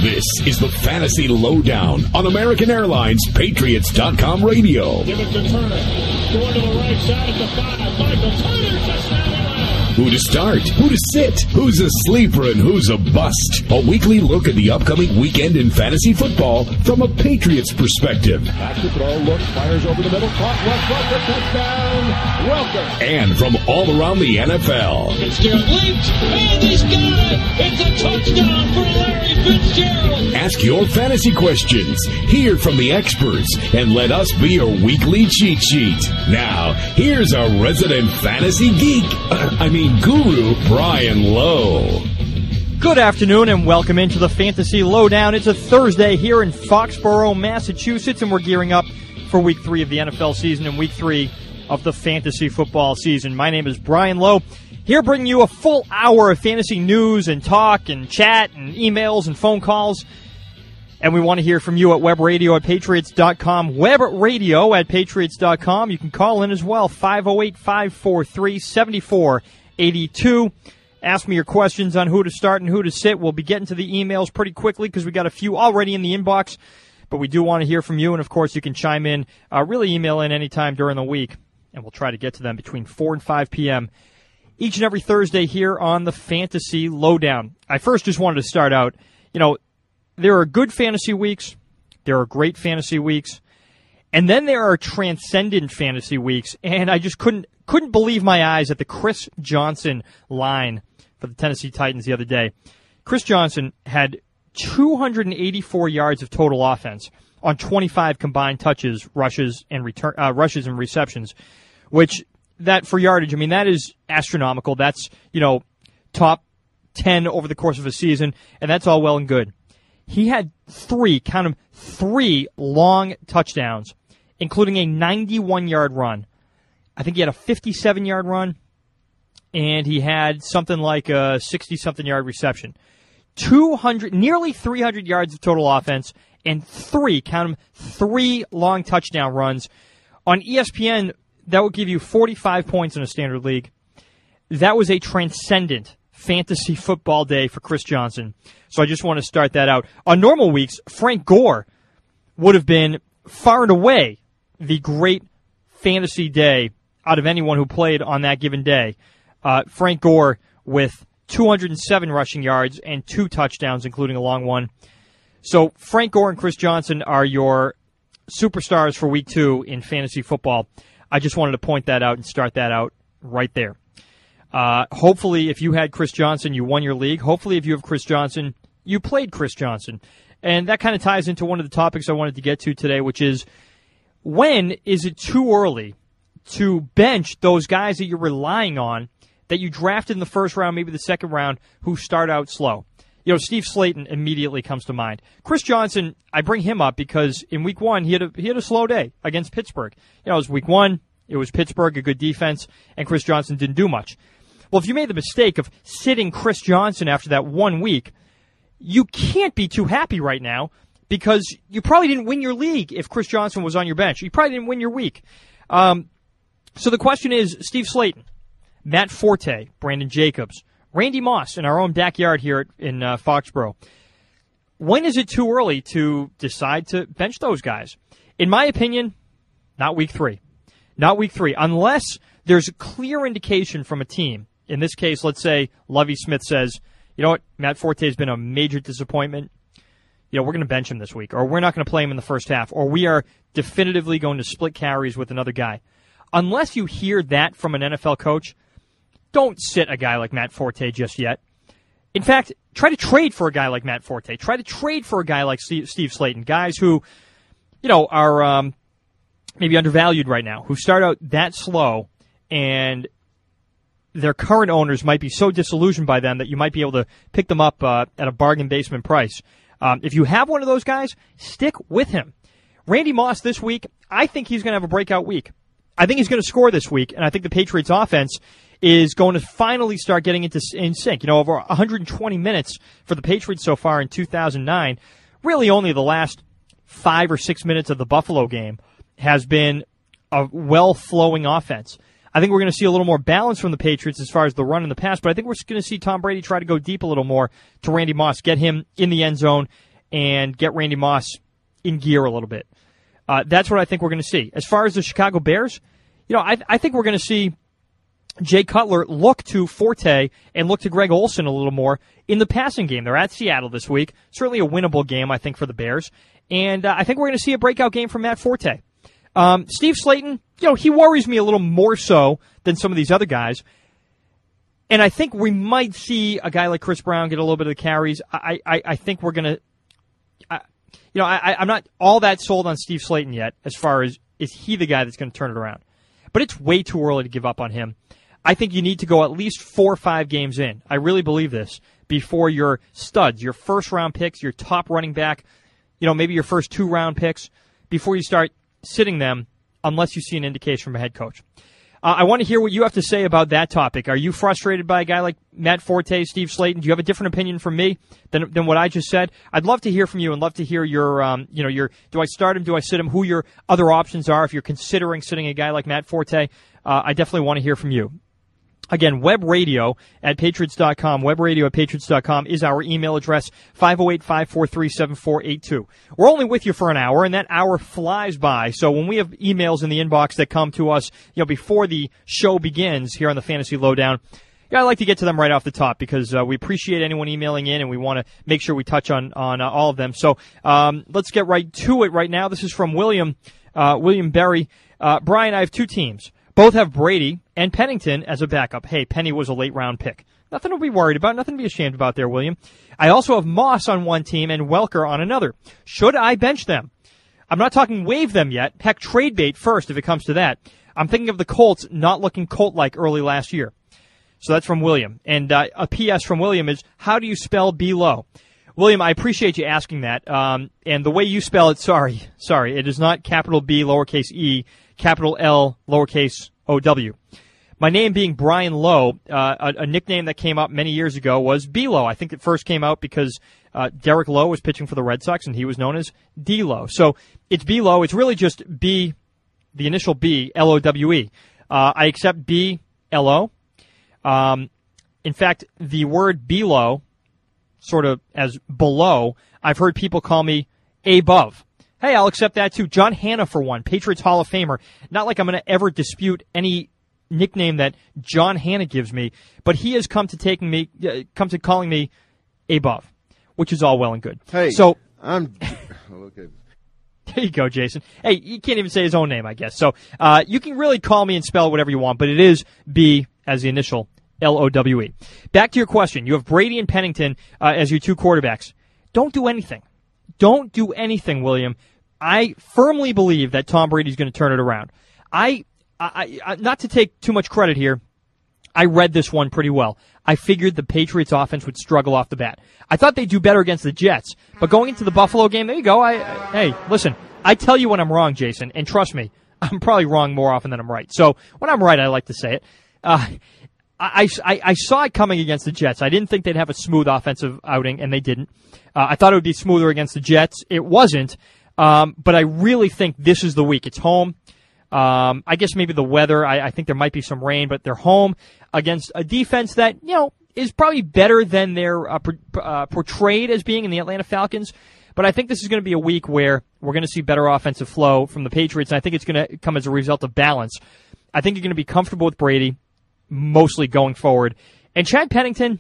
This is the Fantasy Lowdown on American Airlines Patriots.com radio. Give it to Turner. Going to the right side at the 5. Michael Turner just now. Who to start, who to sit, who's a sleeper, and who's a bust. A weekly look at the upcoming weekend in fantasy football from a Patriots perspective. Back to throw, looks, fires over the middle, caught Westbrook for touchdown. Welker. And from all around the NFL. Fitzgerald leaps, and he's got it. It's a touchdown for Larry Fitzgerald. Ask your fantasy questions, hear from the experts, and let us be your weekly cheat sheet. Now, here's our resident fantasy geek, guru, Brian Lowe. Good afternoon and welcome into the Fantasy Lowdown. It's a Thursday here in Foxborough, Massachusetts, and we're gearing up for Week 3 of the NFL season and Week 3 of the fantasy football season. My name is Brian Lowe, here bringing you a full hour of fantasy news and talk and chat and emails and phone calls. And we want to hear from you at webradio@patriots.com, webradio@patriots.com. You can call in as well, 508-543-7482. Ask me your questions on who to start and who to sit. We'll be getting to the emails pretty quickly because we got a few already in the inbox. But we do want to hear from you, and of course you can chime in, really email in anytime during the week, and we'll try to get to them between 4 and 5 p.m. each and every Thursday here on the Fantasy Lowdown. I first just wanted to start out, there are good fantasy weeks, there are great fantasy weeks, and then there are transcendent fantasy weeks, and I just couldn't believe my eyes at the Chris Johnson line for the Tennessee Titans the other day. Chris Johnson had 284 yards of total offense on 25 combined touches, rushes, and receptions, which that for yardage, that is astronomical. That's, top 10 over the course of a season, and that's all well and good. He had three long touchdowns, including a 91-yard run. I think he had a 57-yard run, and he had something like a 60-something-yard reception. Nearly 300 yards of total offense, and three long touchdown runs. On ESPN, that would give you 45 points in a standard league. That was a transcendent fantasy football day for Chris Johnson. So I just want to start that out. On normal weeks, Frank Gore would have been far and away the great fantasy day out of anyone who played on that given day. Frank Gore with 207 rushing yards and 2 touchdowns, including a long one. So Frank Gore and Chris Johnson are your superstars for Week 2 in fantasy football. I just wanted to point that out and start that out right there. Hopefully, if you had Chris Johnson, you won your league. Hopefully, if you have Chris Johnson, you played Chris Johnson. And that kind of ties into one of the topics I wanted to get to today, which is, when is it too early to bench those guys that you're relying on, that you drafted in the first round, maybe the second round, who start out slow? Steve Slayton immediately comes to mind. Chris Johnson, I bring him up because in Week 1, he had a slow day against Pittsburgh. It was Week 1, it was Pittsburgh, a good defense, and Chris Johnson didn't do much. Well, if you made the mistake of sitting Chris Johnson after that 1 week, you can't be too happy right now because you probably didn't win your league if Chris Johnson was on your bench. You probably didn't win your week. So the question is, Steve Slayton, Matt Forte, Brandon Jacobs, Randy Moss in our own backyard here in Foxborough. When is it too early to decide to bench those guys? In my opinion, not Week 3. Not Week 3, unless there's a clear indication from a team. In this case, let's say Lovie Smith says, you know what, Matt Forte has been a major disappointment. We're going to bench him this week, or we're not going to play him in the first half, or we are definitively going to split carries with another guy. Unless you hear that from an NFL coach, don't sit a guy like Matt Forte just yet. In fact, try to trade for a guy like Matt Forte. Try to trade for a guy like Steve Slayton, guys who, are maybe undervalued right now, who start out that slow, and their current owners might be so disillusioned by them that you might be able to pick them up at a bargain basement price. If you have one of those guys, stick with him. Randy Moss this week, I think he's going to have a breakout week. I think he's going to score this week, and I think the Patriots' offense is going to finally start getting in sync. Over 120 minutes for the Patriots so far in 2009. Really only the last 5 or 6 minutes of the Buffalo game has been a well-flowing offense. I think we're going to see a little more balance from the Patriots as far as the run and the pass, but I think we're going to see Tom Brady try to go deep a little more to Randy Moss, get him in the end zone, and get Randy Moss in gear a little bit. That's what I think we're going to see. As far as the Chicago Bears, I think we're going to see Jay Cutler look to Forte and look to Greg Olsen a little more in the passing game. They're at Seattle this week. Certainly a winnable game, I think, for the Bears. And I think we're going to see a breakout game from Matt Forte. Steve Slayton, he worries me a little more so than some of these other guys. And I think we might see a guy like Chris Brown get a little bit of the carries. I think we're going to... I'm not all that sold on Steve Slayton yet as far as is he the guy that's going to turn it around. But it's way too early to give up on him. I think you need to go at least 4 or 5 games in. I really believe this before your studs, your first-round picks, your top running back, maybe your first 2-round picks, before you start sitting them unless you see an indication from a head coach. I want to hear what you have to say about that topic. Are you frustrated by a guy like Matt Forte, Steve Slayton? Do you have a different opinion from me than what I just said? I'd love to hear from you and love to hear your do I start him, do I sit him, who your other options are if you're considering sitting a guy like Matt Forte. I definitely want to hear from you. Again, webradio@patriots.com. Webradio@patriots.com is our email address, 508-543-7482. We're only with you for an hour, and that hour flies by. So when we have emails in the inbox that come to us, before the show begins here on the Fantasy Lowdown, I like to get to them right off the top because we appreciate anyone emailing in, and we want to make sure we touch on all of them. So let's get right to it right now. This is from William Berry. Brian, I have 2 teams. Both have Brady and Pennington as a backup. Hey, Penny was a late-round pick. Nothing to be worried about, nothing to be ashamed about there, William. I also have Moss on one team and Welker on another. Should I bench them? I'm not talking waive them yet. Heck, trade bait first if it comes to that. I'm thinking of the Colts not looking Colt-like early last year. So that's from William. And a PS from William is, how do you spell B-Low? William, I appreciate you asking that. And the way you spell it, sorry, it is not capital B, lowercase e, capital L, lowercase O-W. My name being Brian Lowe, a nickname that came up many years ago was B-Low. I think it first came out because Derek Lowe was pitching for the Red Sox, and he was known as D-Low. So it's B-Low. It's really just B, the initial B, L-O-W-E. I accept B, L-O. In fact, the word below, sort of as below, I've heard people call me above. Hey, I'll accept that too. John Hanna, for one, Patriots Hall of Famer. Not like I'm going to ever dispute any nickname that John Hanna gives me, but he has come to calling me above, which is all well and good. Hey, so I'm okay. There you go, Jason. Hey, you can't even say his own name, I guess. So you can really call me and spell whatever you want, but it is B as the initial L-O-W-E. Back to your question. You have Brady and Pennington as your 2 quarterbacks. Don't do anything. Don't do anything, William. I firmly believe that Tom Brady's going to turn it around. I not to take too much credit here, I read this one pretty well. I figured the Patriots offense would struggle off the bat. I thought they'd do better against the Jets. But going into the Buffalo game, there you go. Hey, listen, I tell you when I'm wrong, Jason, and trust me, I'm probably wrong more often than I'm right. So when I'm right, I like to say it. I saw it coming against the Jets. I didn't think they'd have a smooth offensive outing, and they didn't. I thought it would be smoother against the Jets. It wasn't. But I really think this is the week. It's home. I guess maybe the weather. I think there might be some rain, but they're home against a defense that, is probably better than they're portrayed as being in the Atlanta Falcons. But I think this is going to be a week where we're going to see better offensive flow from the Patriots, and I think it's going to come as a result of balance. I think you're going to be comfortable with Brady, mostly going forward. And Chad Pennington,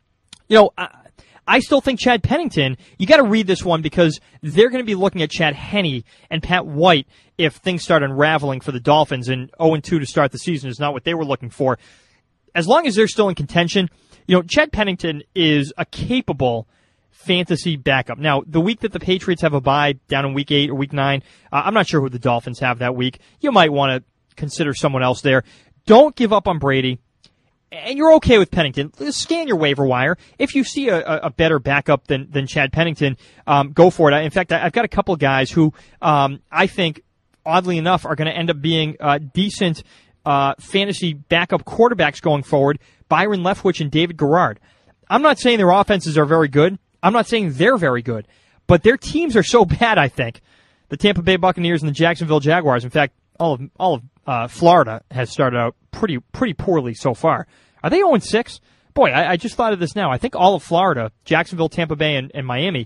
I still think Chad Pennington, you got to read this one because they're going to be looking at Chad Henne and Pat White if things start unraveling for the Dolphins, and 0-2 to start the season is not what they were looking for. As long as they're still in contention, Chad Pennington is a capable fantasy backup. Now, the week that the Patriots have a bye down in week 8 or week 9, I'm not sure who the Dolphins have that week. You might want to consider someone else there. Don't give up on Brady. And you're okay with Pennington. Scan your waiver wire. If you see a better backup than Chad Pennington, go for it. In fact, I've got a couple of guys who I think, oddly enough, are going to end up being decent fantasy backup quarterbacks going forward. Byron Leftwich and David Garrard. I'm not saying their offenses are very good. I'm not saying they're very good. But their teams are so bad, I think. The Tampa Bay Buccaneers and the Jacksonville Jaguars. In fact, all of Florida has started out pretty poorly so far. Are they 0-6? Boy, I just thought of this now. I think all of Florida, Jacksonville, Tampa Bay, and Miami, I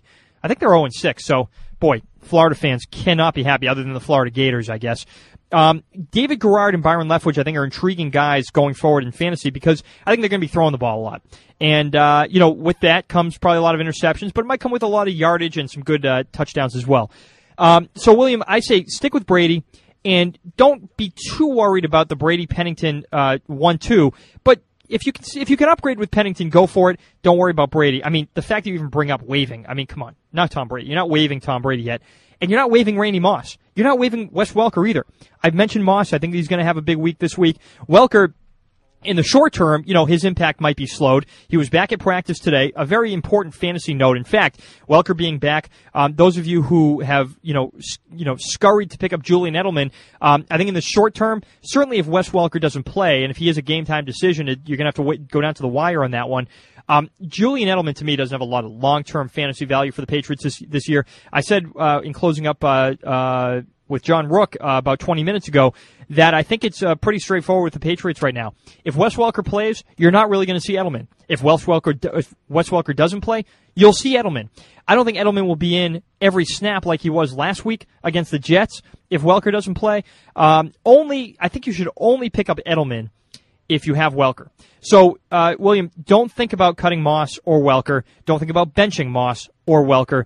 I think they're 0-6. So, boy, Florida fans cannot be happy, other than the Florida Gators, I guess. David Garrard and Byron Leftwich, I think, are intriguing guys going forward in fantasy because I think they're going to be throwing the ball a lot. And, with that comes probably a lot of interceptions, but it might come with a lot of yardage and some good touchdowns as well. So, William, I say stick with Brady and don't be too worried about the Brady-Pennington 1-2, but if you can upgrade with Pennington, go for it. Don't worry about Brady. I mean, the fact that you even bring up waiving, I mean, come on, not Tom Brady. You're not waiving Tom Brady yet. And you're not waiving Randy Moss. You're not waiving Wes Welker either. I've mentioned Moss. I think he's going to have a big week this week. Welker, in the short term, his impact might be slowed. He was back at practice today. A very important fantasy note. In fact, Welker being back, those of you who have, scurried to pick up Julian Edelman, I think in the short term, certainly if Wes Welker doesn't play, and if he is a game-time decision, you're going to have to go down to the wire on that one. Julian Edelman, to me, doesn't have a lot of long-term fantasy value for the Patriots this year. I said in closing up with John Rook about 20 minutes ago that I think it's pretty straightforward with the Patriots right now. If Wes Welker plays, you're not really going to see Edelman. If Wes Welker doesn't play, you'll see Edelman. I don't think Edelman will be in every snap like he was last week against the Jets. If Welker doesn't play, I think you should only pick up Edelman if you have Welker. So, William, don't think about cutting Moss or Welker. Don't think about benching Moss or Welker.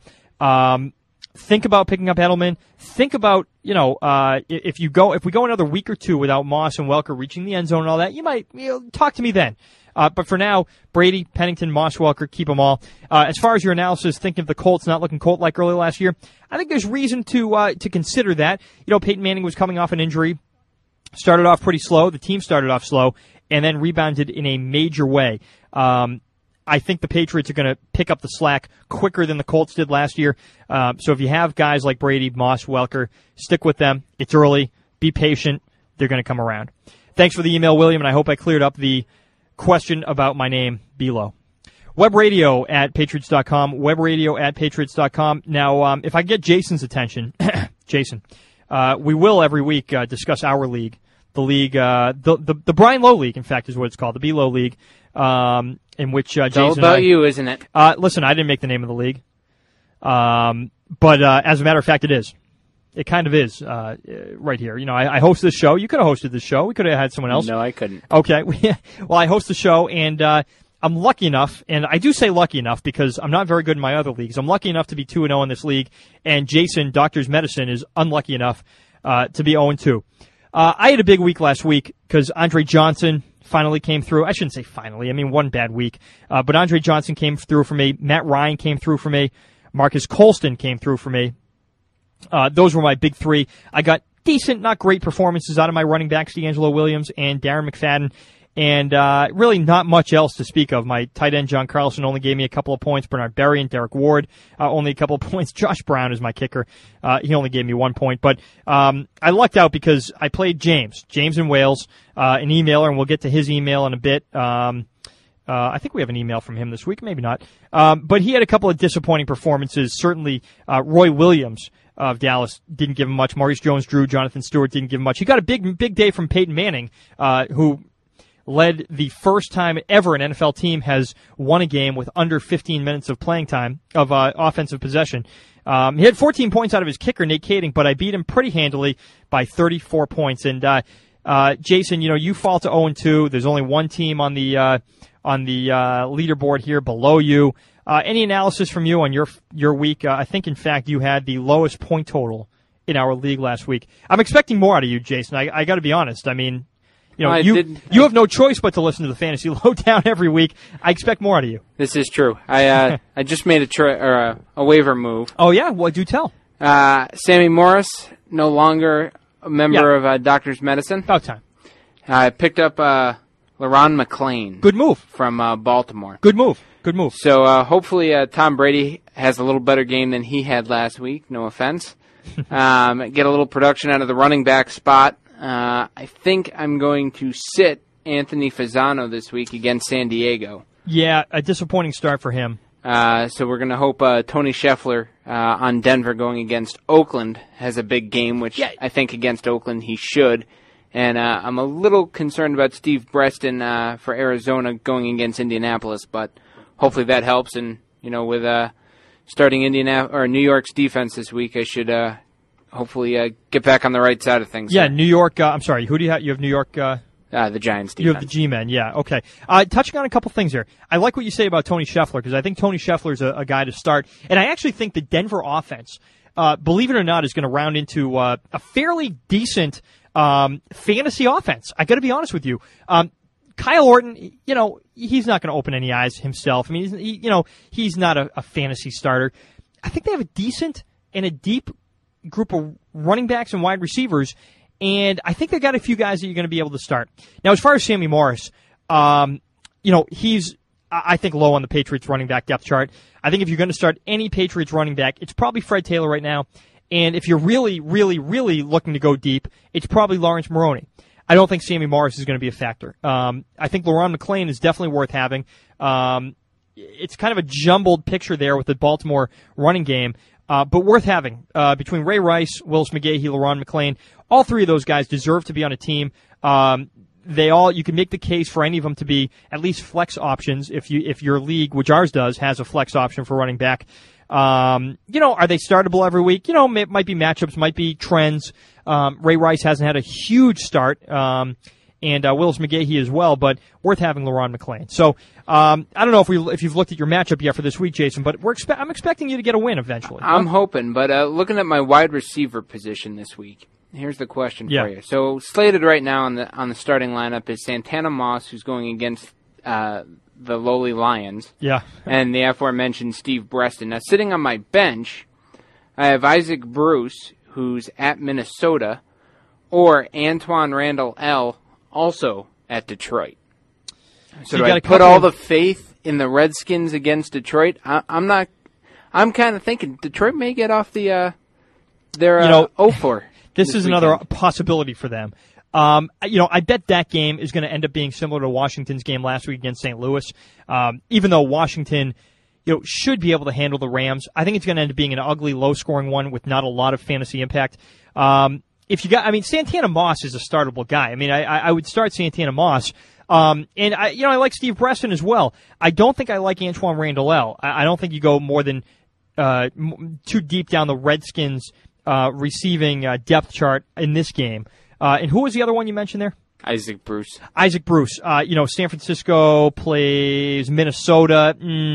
Think about picking up Edelman. Think about, if we go another week or two without Moss and Welker reaching the end zone and all that, you might talk to me then. But for now, Brady, Pennington, Moss, Welker, keep them all. As far as your analysis, thinking of the Colts not looking Colt-like early last year, I think there's reason to consider that. Peyton Manning was coming off an injury, started off pretty slow. The team started off slow and then rebounded in a major way. I think the Patriots are going to pick up the slack quicker than the Colts did last year. So if you have guys like Brady, Moss, Welker, stick with them. It's early. Be patient. They're going to come around. Thanks for the email, William, and I hope I cleared up the question about my name below. Webradio@patriots.com. Webradio@patriots.com. Now, if I get Jason's attention, Jason, we will every week discuss our league. The league, the Brian Lowe League, in fact, is what it's called, the B-Low League, in which Jason all about you, isn't it? Listen, I didn't make the name of the league, but as a matter of fact, it is. It kind of is right here. I host this show. You could have hosted this show. We could have had someone else. No, I couldn't. Okay. Well, I host the show, and I'm lucky enough, and I do say lucky enough because I'm not very good in my other leagues. I'm lucky enough to be 2-0 in this league, and Jason, Doctor's Medicine, is unlucky enough to be 0-2. I had a big week last week because Andre Johnson finally came through. I shouldn't say finally. I mean, one bad week. But Andre Johnson came through for me. Matt Ryan came through for me. Marcus Colston came through for me. Those were my big three. I got decent, not great performances out of my running backs, D'Angelo Williams and Darren McFadden. And really not much else to speak of. My tight end, John Carlson, only gave me a couple of points. Bernard Berry and Derek Ward, only a couple of points. Josh Brown is my kicker. He only gave me 1 point. But I lucked out because I played James in Wales, an emailer, and we'll get to his email in a bit. I think we have an email from him this week, maybe not. But he had a couple of disappointing performances. Certainly Roy Williams of Dallas didn't give him much. Maurice Jones-Drew, Jonathan Stewart didn't give him much. He got a big day from Peyton Manning, who led the first time ever an NFL team has won a game with under 15 minutes of playing time, of offensive possession. He had 14 points out of his kicker, Nate Kading, but I beat him pretty handily by 34 points. And Jason, you fall to 0-2. There's only one team on the leaderboard here below you. Any analysis from you on your week? I think, in fact, you had the lowest point total in our league last week. I'm expecting more out of you, Jason. I got to be honest. I mean, you have no choice but to listen to the Fantasy Lowdown every week. I expect more out of you. This is true. I just made a waiver move. Oh, yeah? Well, do tell. Sammy Morris, no longer a member of Doctor's Medicine. About time. I picked up LaRon McClain. Good move. From Baltimore. Good move. So hopefully Tom Brady has a little better game than he had last week. No offense. Get a little production out of the running back spot. I think I'm going to sit Anthony Fasano this week against San Diego. Yeah, a disappointing start for him. So we're going to hope Tony Scheffler on Denver going against Oakland has a big game, which I think against Oakland he should. And I'm a little concerned about Steve Breston for Arizona going against Indianapolis, but hopefully that helps. And, with starting New York's defense this week, I should hopefully get back on the right side of things. Yeah, New York. I'm sorry. Who do you have? You have New York. The Giants defense. You have the G-men. Yeah. Okay. Touching on a couple things here. I like what you say about Tony Scheffler because I think Tony Scheffler is a guy to start, and I actually think the Denver offense, believe it or not, is going to round into a fairly decent fantasy offense. I got to be honest with you. Kyle Orton, he's not going to open any eyes himself. I mean, he's not a fantasy starter. I think they have a decent and a deep group of running backs and wide receivers, and I think they got a few guys that you're going to be able to start. Now, as far as Sammy Morris, he's, I think, low on the Patriots running back depth chart. I think if you're going to start any Patriots running back, it's probably Fred Taylor right now, and if you're really, really, really looking to go deep, it's probably Lawrence Maroney. I don't think Sammy Morris is going to be a factor. I think Le'Ron McClain is definitely worth having. It's kind of a jumbled picture there with the Baltimore running game, but worth having. Between Ray Rice, Willis McGahee, Le'Ron McClain, all three of those guys deserve to be on a team. You can make the case for any of them to be at least flex options if your league, which ours does, has a flex option for running back. Are they startable every week? It might be matchups, might be trends. Ray Rice hasn't had a huge start, and Willis McGahee as well, but worth having Le'Ron McClain. So I don't know if you've looked at your matchup yet for this week, Jason, but I'm expecting you to get a win eventually. I'm hoping, but looking at my wide receiver position this week, here's the question for you. So slated right now on the starting lineup is Santana Moss, who's going against the lowly Lions. Yeah. And the aforementioned Steve Breston. Now, sitting on my bench, I have Isaac Bruce, who's at Minnesota, or Antoine Randall L., also at Detroit. So do I put all the faith in the Redskins against Detroit? I'm kind of thinking Detroit may get off their 0-4. This is another possibility for them. I bet that game is going to end up being similar to Washington's game last week against St. Louis. Even though Washington, should be able to handle the Rams, I think it's going to end up being an ugly, low-scoring one with not a lot of fantasy impact. Santana Moss is a startable guy. I mean, I would start Santana Moss. And I like Steve Breston as well. I don't think I like Antoine Randall L. I don't think you go more than too deep down the Redskins receiving depth chart in this game. And who was the other one you mentioned there? Isaac Bruce. San Francisco plays Minnesota.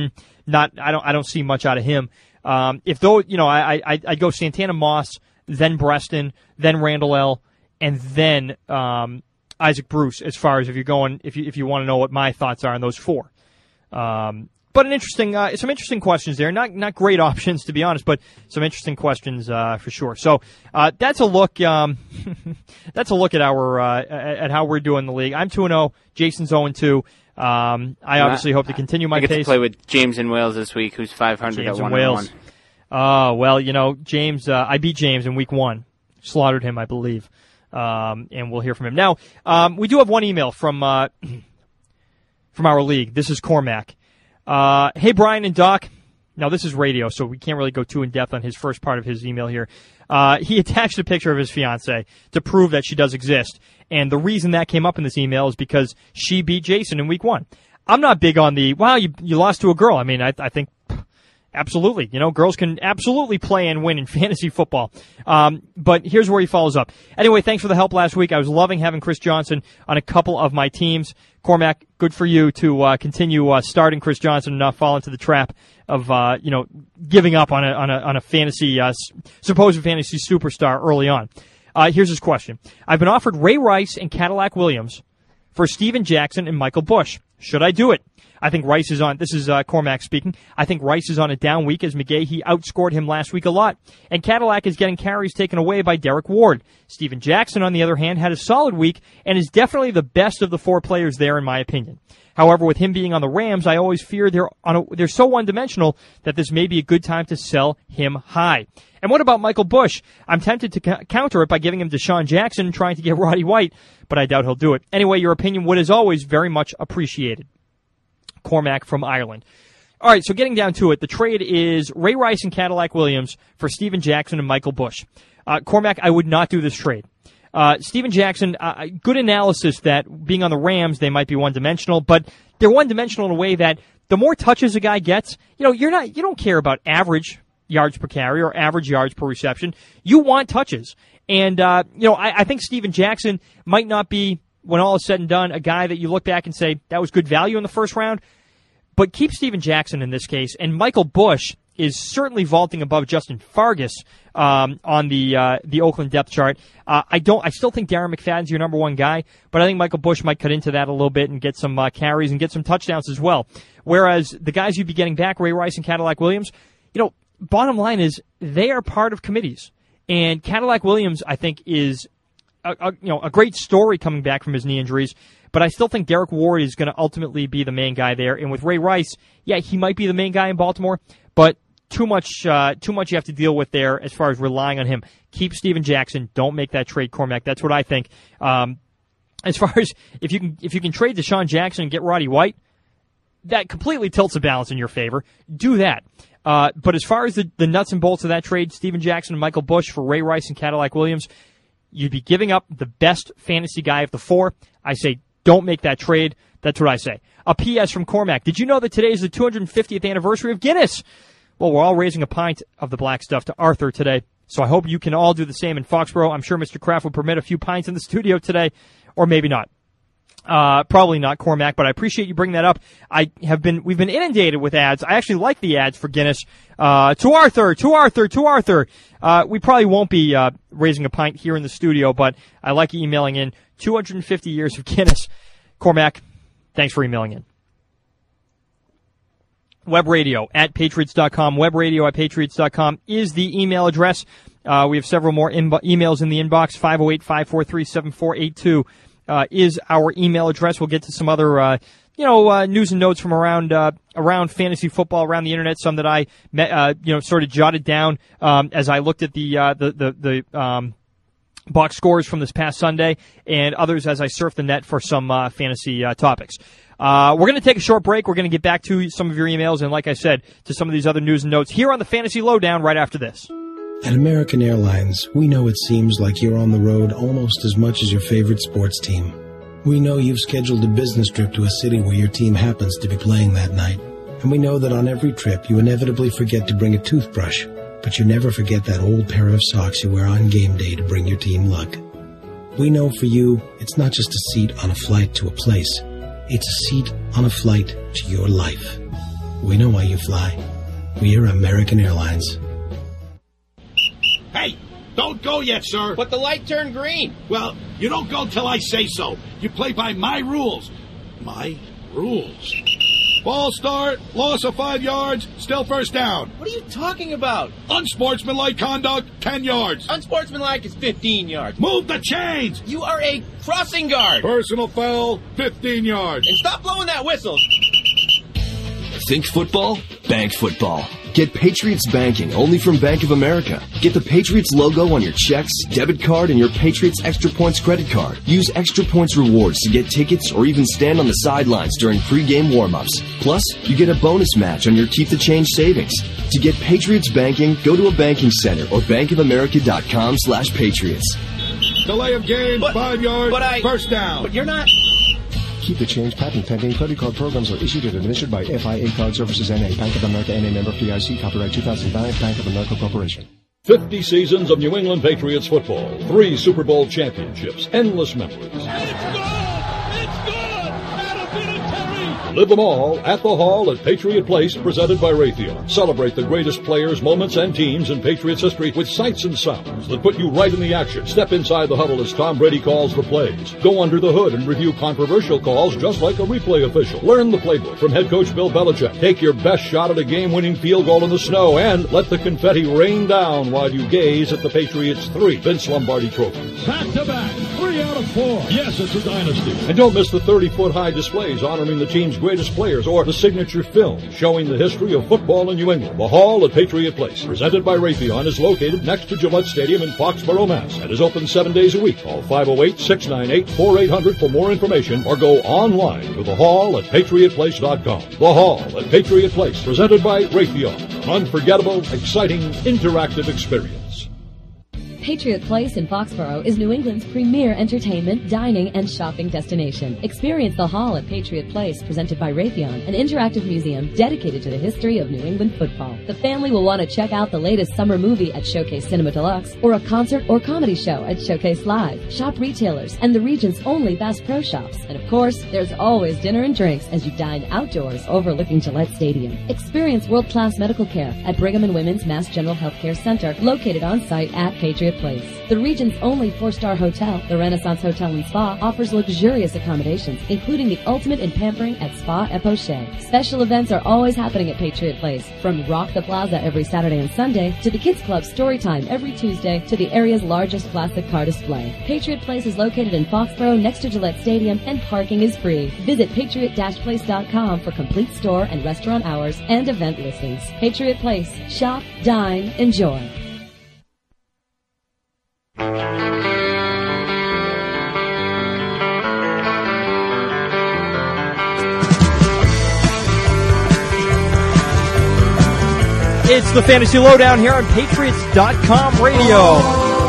I don't see much out of him. I'd go Santana Moss, then Breston, then Randall L., and then Isaac Bruce. As far as if you want to know what my thoughts are on those four. But some interesting questions there. Not great options, to be honest, but some interesting questions for sure. So that's a look. That's a look at at how we're doing the league. I'm 2-0. Jason's 0-2. I obviously hope to continue my pace. I get to play with James in Wales this week, who's 500 at 1-1. Well, James. I beat James in week 1. Slaughtered him, I believe. And we'll hear from him now. We do have one email from our league. This is Cormac. Hey, Brian and Doc. Now, this is radio, so we can't really go too in-depth on his first part of his email here. He attached a picture of his fiancée to prove that she does exist. And the reason that came up in this email is because she beat Jason in week 1. I'm not big on you lost to a girl. I mean, I think absolutely. Girls can absolutely play and win in fantasy football. But here's where he follows up. Anyway, thanks for the help last week. I was loving having Chris Johnson on a couple of my teams. Cormac, good for you to continue starting Chris Johnson and not fall into the trap of giving up on a fantasy supposed fantasy superstar early on. Here's his question. I've been offered Ray Rice and Cadillac Williams for Steven Jackson and Michael Bush. Should I do it? I think Rice is on, this is Cormac speaking, I think Rice is on a down week as McGahee outscored him last week a lot. And Cadillac is getting carries taken away by Derek Ward. Steven Jackson, on the other hand, had a solid week and is definitely the best of the four players there in my opinion. However, with him being on the Rams, I always fear they're so one-dimensional that this may be a good time to sell him high. And what about Michael Bush? I'm tempted to counter it by giving him Deshaun Jackson and trying to get Roddy White, but I doubt he'll do it. Anyway, your opinion would, as always, very much appreciated. Cormac from Ireland. All right, so getting down to it, the trade is Ray Rice and Cadillac Williams for Steven Jackson and Michael Bush. Cormac, I would not do this trade. Steven Jackson, good analysis that being on the Rams, they might be one-dimensional, but they're one-dimensional in a way that the more touches a guy gets, you don't care about average yards per carry or average yards per reception. You want touches. And, I think Steven Jackson might not be, when all is said and done, a guy that you look back and say, that was good value in the first round. But keep Steven Jackson in this case. And Michael Bush is certainly vaulting above Justin Fargas on the Oakland depth chart. I still think Darren McFadden's your number one guy, but I think Michael Bush might cut into that a little bit and get some carries and get some touchdowns as well. Whereas the guys you'd be getting back, Ray Rice and Cadillac Williams, bottom line is they are part of committees. And Cadillac Williams, I think, is a great story coming back from his knee injuries. But I still think Derek Ward is going to ultimately be the main guy there. And with Ray Rice, yeah, he might be the main guy in Baltimore, but too much you have to deal with there as far as relying on him. Keep Steven Jackson. Don't make that trade, Cormac. That's what I think. As far as if you can trade Deshaun Jackson and get Roddy White, that completely tilts the balance in your favor. Do that. But as far as the nuts and bolts of that trade, Steven Jackson and Michael Bush for Ray Rice and Cadillac Williams, you'd be giving up the best fantasy guy of the four. I say don't make that trade. That's what I say. A P.S. from Cormac. Did you know that today is the 250th anniversary of Guinness? Well, we're all raising a pint of the black stuff to Arthur today, so I hope you can all do the same in Foxborough. I'm sure Mr. Kraft will permit a few pints in the studio today, or maybe not. Probably not, Cormac, but I appreciate you bringing that up. We've been inundated with ads. I actually like the ads for Guinness. To Arthur. We probably won't be raising a pint here in the studio, but I like emailing in 250 years of Guinness. Cormac, thanks for emailing in. Webradio at Patriots.com. Webradio at Patriots.com is the email address. We have several more emails in the inbox. 508-543-7482 is our email address. We'll get to some other news and notes from around fantasy football, around the internet. Some that I sort of jotted down as I looked at the box scores from this past Sunday, and others as I surfed the net for some fantasy topics. We're going to take a short break. We're going to get back to some of your emails and, like I said, to some of these other news and notes here on the Fantasy Lowdown right after this. At American Airlines, we know it seems like you're on the road almost as much as your favorite sports team. We know you've scheduled a business trip to a city where your team happens to be playing that night. And we know that on every trip you inevitably forget to bring a toothbrush, but you never forget that old pair of socks you wear on game day to bring your team luck. We know for you, it's not just a seat on a flight to a place. It's a seat on a flight to your life. We know why you fly. We're American Airlines. Hey, don't go yet, sir. But the light turned green. Well, you don't go till I say so. You play by my rules. My rules. Ball start, loss of 5 yards, still first down. What are you talking about? Unsportsmanlike conduct, 10 yards. Unsportsmanlike is 15 yards. Move the chains. You are a crossing guard. Personal foul, 15 yards. And stop blowing that whistle. Think football? Bank football. Get Patriots banking only from Bank of America. Get the Patriots logo on your checks, debit card, and your Patriots Extra Points credit card. Use Extra Points rewards to get tickets or even stand on the sidelines during pregame warm-ups. Plus, you get a bonus match on your Keep the Change savings. To get Patriots banking, go to a banking center or bankofamerica.com/Patriots. Delay of game, 5 yards, first down. But you're not... Keep the Change patent pending. Credit card programs are issued and administered by FIA Card Services N.A. Bank of America N.A. member FDIC. Copyright 2009. Bank of America Corporation. 50 seasons of New England Patriots football. 3 Super Bowl championships. Endless memories. It's good! It's good! Out of Vinatieri! Live them all at the Hall at Patriot Place, presented by Raytheon. Celebrate the greatest players, moments, and teams in Patriots history with sights and sounds that put you right in the action. Step inside the huddle as Tom Brady calls the plays. Go under the hood and review controversial calls just like a replay official. Learn the playbook from head coach Bill Belichick. Take your best shot at a game-winning field goal in the snow and let the confetti rain down while you gaze at the Patriots' 3 Vince Lombardi trophies. Back-to-back, 3 out of 4. Yes, it's a dynasty. And don't miss the 30-foot high displays honoring the team's greatest players or the signature film showing the history of football in New England. The Hall at Patriot Place, presented by Raytheon, is located next to Gillette Stadium in Foxborough, Mass. and is open 7 days a week. Call 508-698-4800 for more information or go online to the Hall at PatriotPlace.com. The Hall at Patriot Place, presented by Raytheon. An unforgettable, exciting, interactive experience. Patriot Place in Foxborough is New England's premier entertainment, dining, and shopping destination. Experience the Hall at Patriot Place, presented by Raytheon, an interactive museum dedicated to the history of New England football. The family will want to check out the latest summer movie at Showcase Cinema Deluxe, or a concert or comedy show at Showcase Live. Shop retailers and the region's only Bass Pro Shops. And of course, there's always dinner and drinks as you dine outdoors overlooking Gillette Stadium. Experience world-class medical care at Brigham and Women's Mass General Healthcare Center, located on-site at Patriot Place. The region's only 4-star hotel, the Renaissance Hotel and Spa, offers luxurious accommodations, including the ultimate in pampering at Spa Epoche. Special events are always happening at Patriot Place, from Rock the Plaza every Saturday and Sunday, to the Kids Club Storytime every Tuesday, to the area's largest classic car display. Patriot Place is located in Foxborough next to Gillette Stadium, and parking is free. Visit patriot-place.com for complete store and restaurant hours and event listings. Patriot Place. Shop, dine, enjoy. It's the Fantasy Lowdown here on Patriots.com radio.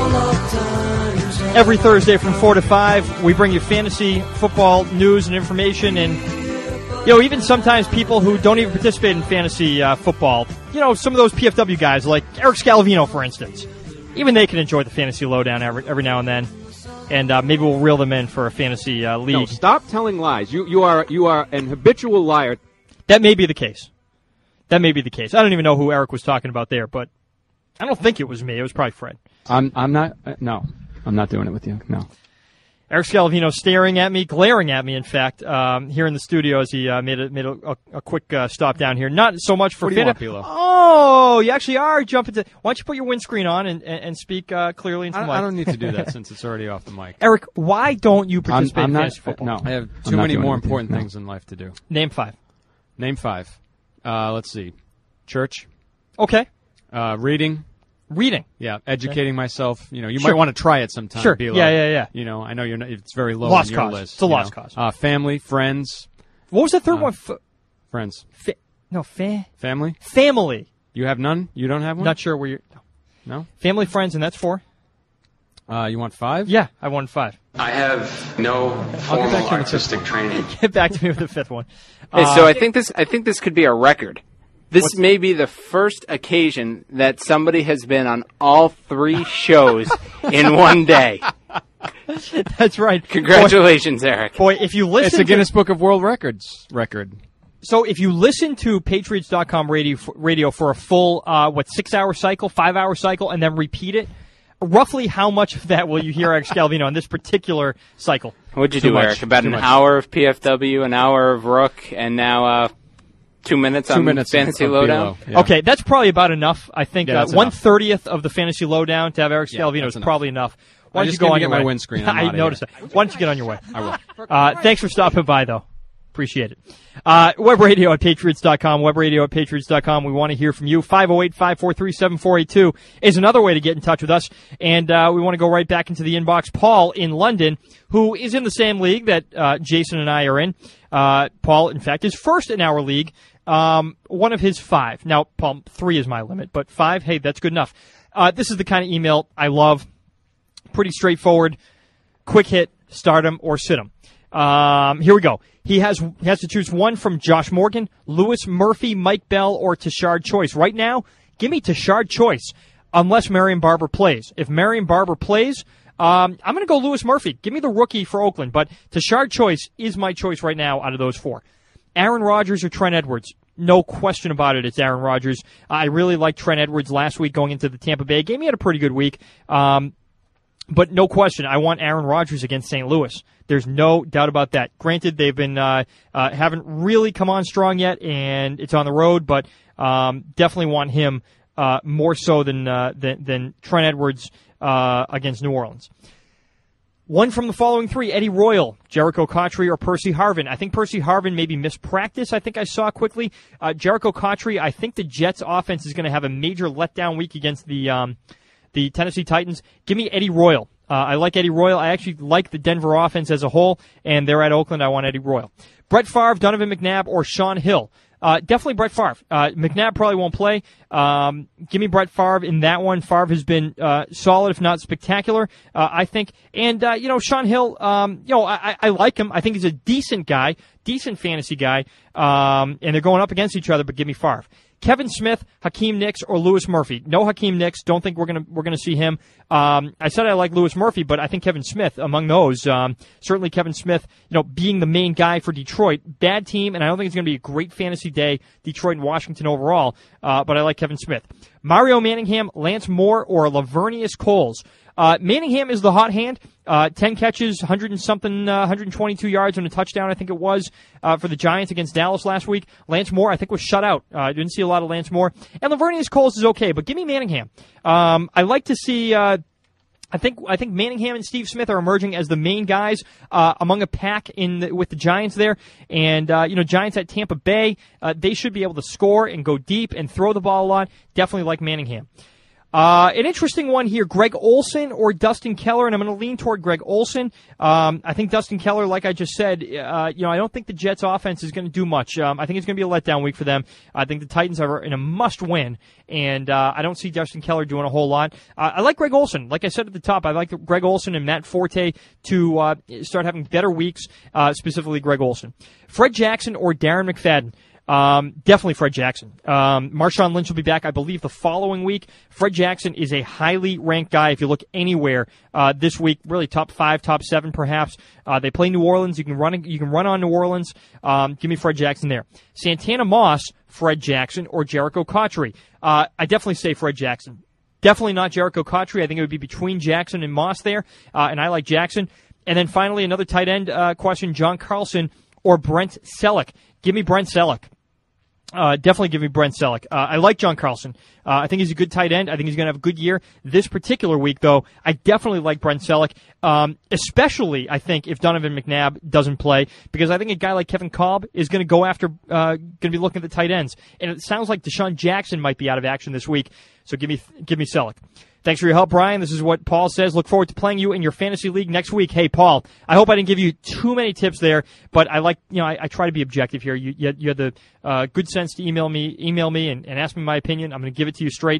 Every Thursday from 4 to 5, we bring you fantasy football news and information, and even sometimes people who don't even participate in fantasy football, some of those PFW guys like Eric Scalavino, for instance, even they can enjoy the Fantasy Lowdown every now and then, and maybe we'll reel them in for a fantasy league. No, stop telling lies. You are an habitual liar. That may be the case. I don't even know who Eric was talking about there, but I don't think it was me. It was probably Fred. I'm not. No, I'm not doing it with you. No. Eric Scalavino staring at me, glaring at me, in fact, here in the studio as he made a quick stop down here. Not so much for what do you want, Pilo? Oh, you actually are jumping to. Why don't you put your windscreen on and speak clearly into the mic? I don't need to do that since it's already off the mic. Eric, why don't you participate in fantasy football? No, I have too many more important things in life to do. Name 5. Let's see. Church. Okay. Reading. Yeah, educating myself. You might want to try it sometime. Sure. Bilo. Yeah. I know you're not, it's very low lost on your cause. list. It's a lost cause. Family, friends. What was the third one? Friends. Family. Family. You have none? You don't have one? Not sure where you're. No. Family, friends, and that's 4. You want 5? Yeah, I want 5. I have no formal artistic training. Get back to me with the 5th one. Hey, so I think this could be a record. This may be the first occasion that somebody has been on all 3 shows in one day. That's right. Congratulations, Eric. Boy, if you listen, it's a Guinness Book of World Records record. So if you listen to Patriots.com radio for a full 6-hour cycle, 5-hour cycle, and then repeat it, roughly how much of that will you hear Eric Scalavino on this particular cycle? What'd you do, Eric? About an hour of PFW, an hour of Rook, and now 2 minutes on Fantasy Lowdown? Yeah. Okay, that's probably about enough. I think 1/30th of the Fantasy Lowdown to have Eric Scalavino is probably enough. Why don't you go on your way? my windscreen. I noticed that. Why don't you get on your way? I will. Thanks for stopping by, though. Appreciate it. Web radio at Patriots.com. Web radio at Patriots.com. We want to hear from you. 508-543-7482 is another way to get in touch with us. And we want to go right back into the inbox. Paul in London, who is in the same league that Jason and I are in. Paul, in fact, is first in our league. One of his 5. Now, Paul, 3 is my limit, but 5, hey, that's good enough. This is the kind of email I love. Pretty straightforward. Quick hit, start him or sit him. Here we go. He has to choose one from Josh Morgan, Lewis Murphy, Mike Bell, or Tashard Choice. Right now, give me Tashard Choice, unless Marion Barber plays. If Marion Barber plays, I'm going to go Lewis Murphy. Give me the rookie for Oakland, but Tashard Choice is my choice right now out of those 4. Aaron Rodgers or Trent Edwards? No question about it, it's Aaron Rodgers. I really liked Trent Edwards last week going into the Tampa Bay game. He had a pretty good week. But no question, I want Aaron Rodgers against St. Louis. There's no doubt about that. Granted, they've been haven't really come on strong yet, and it's on the road, but definitely want him more so than Trent Edwards against New Orleans. One from the following 3, Eddie Royal, Jericho Cotchery, or Percy Harvin. I think Percy Harvin maybe missed practice, I think I saw quickly. Jericho Cotchery, I think the Jets' offense is going to have a major letdown week against the Tennessee Titans. Give me Eddie Royal. I like Eddie Royal. I actually like the Denver offense as a whole, and they're at Oakland. I want Eddie Royal. Brett Favre, Donovan McNabb, or Sean Hill. Definitely Brett Favre. McNabb probably won't play. Give me Brett Favre in that one. Favre has been solid, if not spectacular, I think. And, Sean Hill, I like him. I think he's a decent guy, decent fantasy guy. And they're going up against each other, but give me Favre. Kevin Smith, Hakeem Nicks, or Lewis Murphy. No Hakeem Nicks. Don't think we're gonna see him. I said I like Lewis Murphy, but I think Kevin Smith among those. Certainly Kevin Smith, being the main guy for Detroit. Bad team, and I don't think it's gonna be a great fantasy day, Detroit and Washington overall. But I like Kevin Smith. Mario Manningham, Lance Moore, or Lavernius Coles. Manningham is the hot hand. 10 catches, 122 yards and a touchdown, I think it was, for the Giants against Dallas last week. Lance Moore, I think, was shut out. I didn't see a lot of Lance Moore. And Lavernius Coles is okay, but give me Manningham. I like to see, I think Manningham and Steve Smith are emerging as the main guys, among a pack with the Giants there. And, Giants at Tampa Bay, they should be able to score and go deep and throw the ball a lot. Definitely like Manningham. An interesting one here, Greg Olsen or Dustin Keller, and I'm going to lean toward Greg Olsen. I think Dustin Keller, like I just said, I don't think the Jets' offense is going to do much. I think it's going to be a letdown week for them. I think the Titans are in a must-win, and I don't see Dustin Keller doing a whole lot. I like Greg Olsen. Like I said at the top, I like Greg Olsen and Matt Forte to start having better weeks, specifically Greg Olsen. Fred Jackson or Darren McFadden. Definitely Fred Jackson. Marshawn Lynch will be back, I believe, the following week. Fred Jackson is a highly ranked guy if you look anywhere this week, really top 5, top 7 perhaps. They play New Orleans. You can run on New Orleans. Give me Fred Jackson there. Santana Moss, Fred Jackson, or Jericho Cotchery. I definitely say Fred Jackson. Definitely not Jericho Cotchery. I think it would be between Jackson and Moss there, and I like Jackson. And then finally, another tight end question, John Carlson or Brent Selleck. Give me Brent Selleck. Definitely give me Brent Selleck. I like John Carlson. I think he's a good tight end. I think he's going to have a good year. This particular week, though, I definitely like Brent Selleck, especially, I think, if Donovan McNabb doesn't play, because I think a guy like Kevin Kolb is going to go after, going to be looking at the tight ends. And it sounds like Deshaun Jackson might be out of action this week, so give me Selleck. Thanks for your help, Brian. This is what Paul says. Look forward to playing you in your fantasy league next week. Hey, Paul, I hope I didn't give you too many tips there, but I like, I try to be objective here. You had the good sense to email me and ask me my opinion. I'm going to give it to you straight.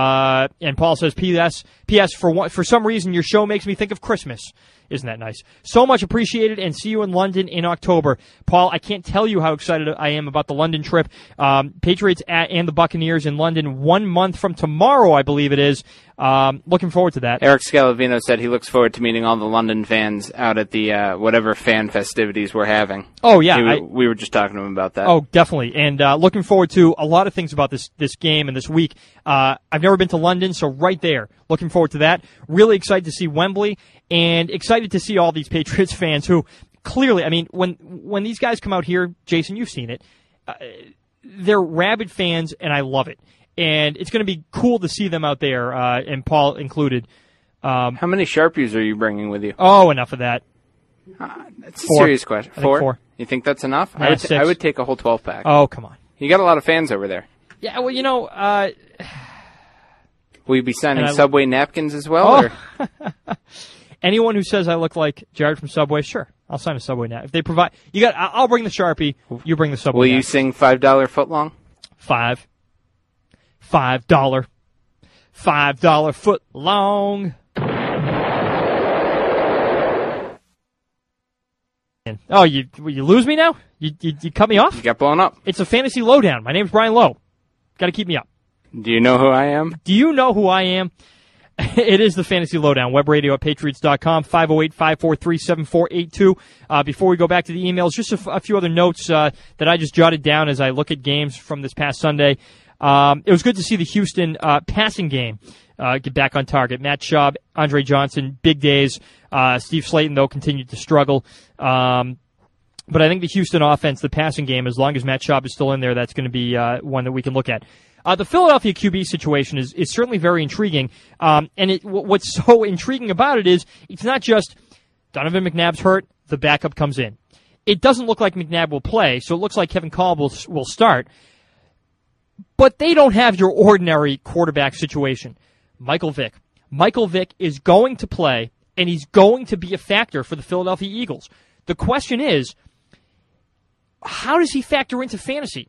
And Paul says, P.S. For some reason, your show makes me think of Christmas. Isn't that nice? So much appreciated, and see you in London in October. Paul, I can't tell you how excited I am about the London trip. Patriots and the Buccaneers in London 1 month from tomorrow, I believe it is. Looking forward to that. Eric Scalavino said he looks forward to meeting all the London fans out at the whatever fan festivities we're having. Oh, yeah. We were just talking to him about that. Oh, definitely. And looking forward to a lot of things about this game and this week. I've never been to London, so right there. Looking forward to that. Really excited to see Wembley, and excited to see all these Patriots fans who clearly, I mean, when these guys come out here, Jason, you've seen it, they're rabid fans, and I love it. And it's going to be cool to see them out there, and Paul included. How many Sharpies are you bringing with you? Oh, enough of that. That's a serious question. 4? You think that's enough? Nah, I would take a whole 12-pack. Oh, come on. You got a lot of fans over there. Yeah, well, will you be signing Subway napkins as well? Oh. Anyone who says I look like Jared from Subway, sure, I'll sign a Subway nap. If they provide, I'll bring the Sharpie. You bring the Subway. Will nap. You sing $5 footlong? $5 foot long. Oh, you lose me now? You cut me off? You got blown up. It's a fantasy lowdown. My name's Brian Lowe. Got to keep me up. Do you know who I am? Do you know who I am? It is the Fantasy Lowdown, web radio at patriots.com, 508-543-7482. Before we go back to the emails, just a few other notes that I just jotted down as I look at games from this past Sunday. It was good to see the Houston passing game get back on target. Matt Schaub, Andre Johnson, big days. Steve Slayton, though, continued to struggle. But I think the Houston offense, the passing game, as long as Matt Schaub is still in there, that's going to be one that we can look at. The Philadelphia QB situation is certainly very intriguing. And what's so intriguing about it is it's not just Donovan McNabb's hurt, the backup comes in. It doesn't look like McNabb will play, so it looks like Kevin Kolb will start. But they don't have your ordinary quarterback situation. Michael Vick. Michael Vick is going to play, and he's going to be a factor for the Philadelphia Eagles. The question is, how does he factor into fantasy?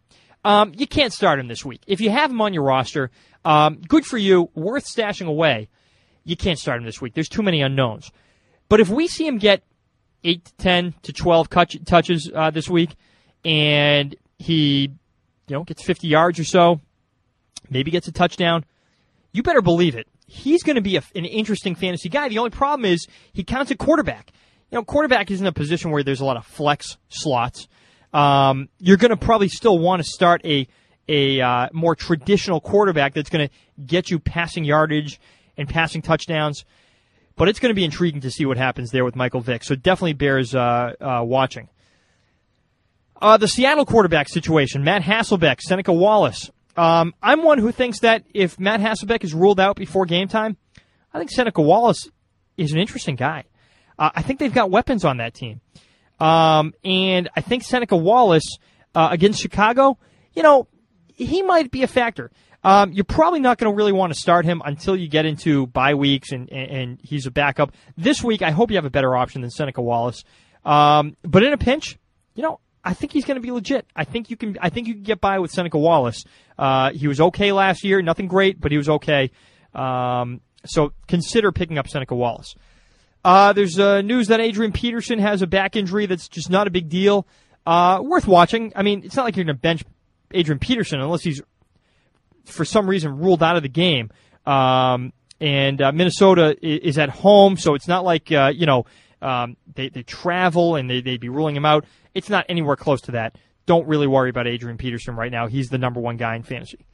You can't start him this week. If you have him on your roster, good for you, worth stashing away. You can't start him this week. There's too many unknowns. But if we see him get 8 to 10 to 12 touches this week, and he gets 50 yards or so, maybe gets a touchdown, you better believe it. He's going to be an interesting fantasy guy. The only problem is he counts at quarterback. Quarterback isn't a position where there's a lot of flex slots. You're going to probably still want to start a more traditional quarterback that's going to get you passing yardage and passing touchdowns. But it's going to be intriguing to see what happens there with Michael Vick. So it definitely bears watching. The Seattle quarterback situation, Matt Hasselbeck, Seneca Wallace. I'm one who thinks that if Matt Hasselbeck is ruled out before game time, I think Seneca Wallace is an interesting guy. I think they've got weapons on that team. And I think Seneca Wallace against Chicago, he might be a factor. You're probably not going to really want to start him until you get into bye weeks and he's a backup. This week, I hope you have a better option than Seneca Wallace. But in a pinch, I think he's going to be legit. I think you can get by with Seneca Wallace. He was okay last year, nothing great, but he was okay. So consider picking up Seneca Wallace. There's news that Adrian Peterson has a back injury that's just not a big deal. Worth watching. I mean, it's not like you're going to bench Adrian Peterson unless he's, for some reason, ruled out of the game. And Minnesota is at home, so it's not like, they travel and they'd be ruling him out. It's not anywhere close to that. Don't really worry about Adrian Peterson right now. He's the number one guy in fantasy.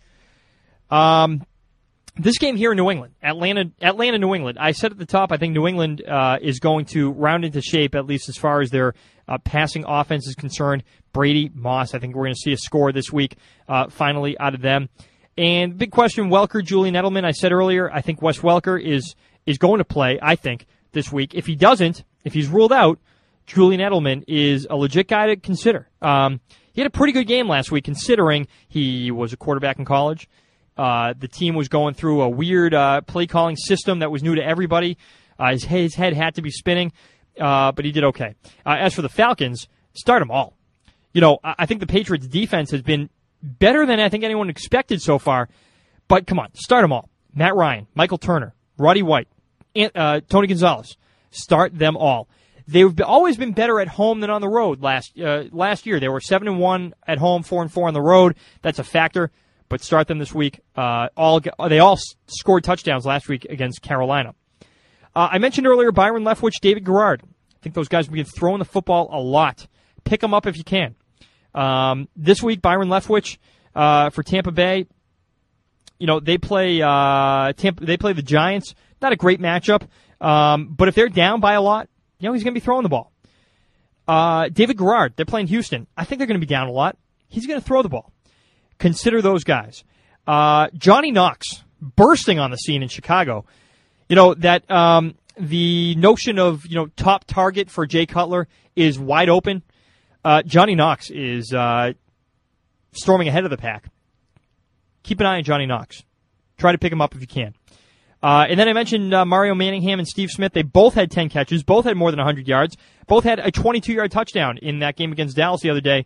This game here in New England, Atlanta, New England. I said at the top, I think New England is going to round into shape, at least as far as their passing offense is concerned. Brady, Moss, I think we're going to see a score this week finally out of them. And big question, Welker, Julian Edelman. I said earlier, I think Wes Welker is going to play, I think, this week. If he doesn't, if he's ruled out, Julian Edelman is a legit guy to consider. He had a pretty good game last week, considering he was a quarterback in college. The team was going through a weird play-calling system that was new to everybody. His head had to be spinning, but he did okay. As for the Falcons, start them all. I think the Patriots' defense has been better than I think anyone expected so far, but come on, start them all. Matt Ryan, Michael Turner, Roddy White, Tony Gonzalez. Start them all. They've always been better at home than on the road. Last year, they were 7-1 at home, 4-4 on the road. That's a factor. But start them this week. They all scored touchdowns last week against Carolina. I mentioned earlier Byron Leftwich, David Garrard. I think those guys will be throwing the football a lot. Pick them up if you can. This week, Byron Leftwich for Tampa Bay. They play the Giants. Not a great matchup, but if they're down by a lot, he's going to be throwing the ball. David Garrard, they're playing Houston. I think they're going to be down a lot. He's going to throw the ball. Consider those guys. Johnny Knox, bursting on the scene in Chicago. That the notion of top target for Jay Cutler is wide open. Johnny Knox is storming ahead of the pack. Keep an eye on Johnny Knox. Try to pick him up if you can. And then I mentioned Mario Manningham and Steve Smith. They both had 10 catches. Both had more than 100 yards. Both had a 22-yard touchdown in that game against Dallas the other day.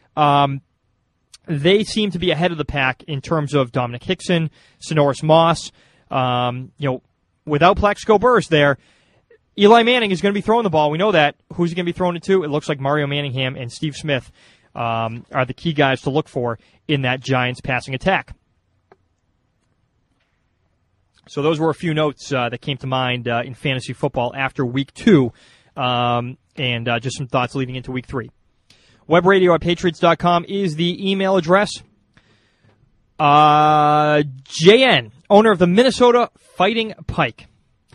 They seem to be ahead of the pack in terms of Dominic Hickson, Sonoris Moss. Without Plaxico Burress there, Eli Manning is going to be throwing the ball. We know that. Who's he going to be throwing it to? It looks like Mario Manningham and Steve Smith are the key guys to look for in that Giants passing attack. So those were a few notes that came to mind in fantasy football after Week 2, and just some thoughts leading into Week 3. Webradio@patriots.com is the email address. JN, owner of the Minnesota Fighting Pike.